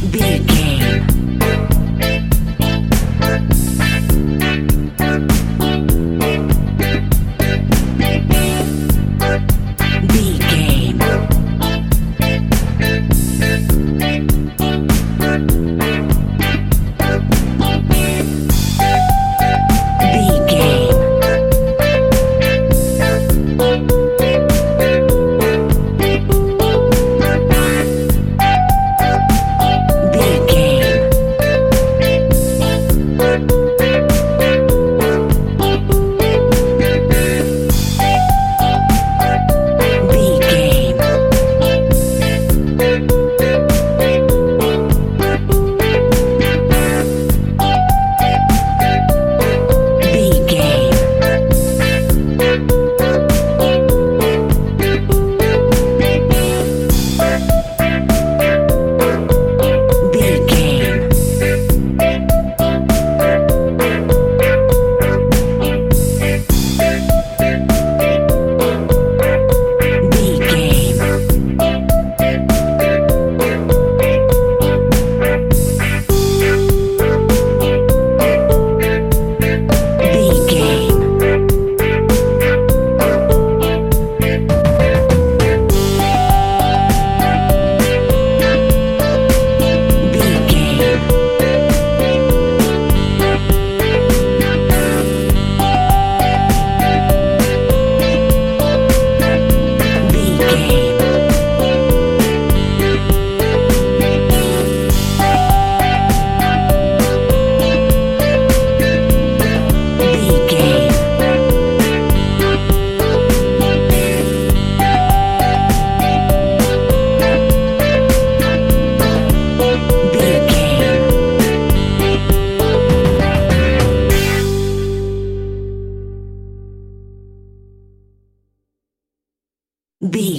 Big game. Big game. Big game. Big game. Big game. Big game. Big game. Big game. Big game. Big game. Big game. Big game. Big game. Big